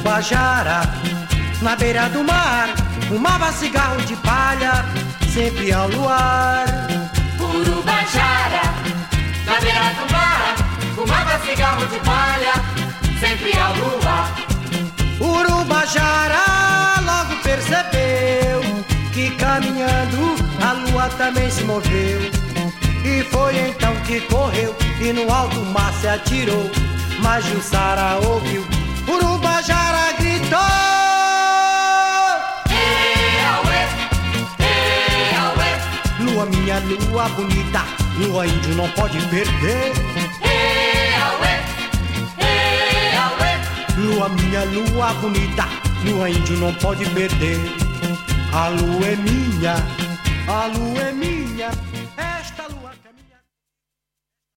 Urubajara, na beira do mar, fumava cigarro de palha, sempre ao luar. Urubajara, na beira do mar, fumava cigarro de palha, sempre ao luar. Urubajara logo percebeu que caminhando a lua também se moveu. E foi então que correu e no alto mar se atirou. Mas Jussara ouviu, Urubajara gritou: Ei, auê, ei, auê. Lua minha, lua bonita, lua índio não pode perder. Ei, auê, ei, auê. Lua minha, lua bonita, lua índio não pode perder. A lua é minha, a lua é minha.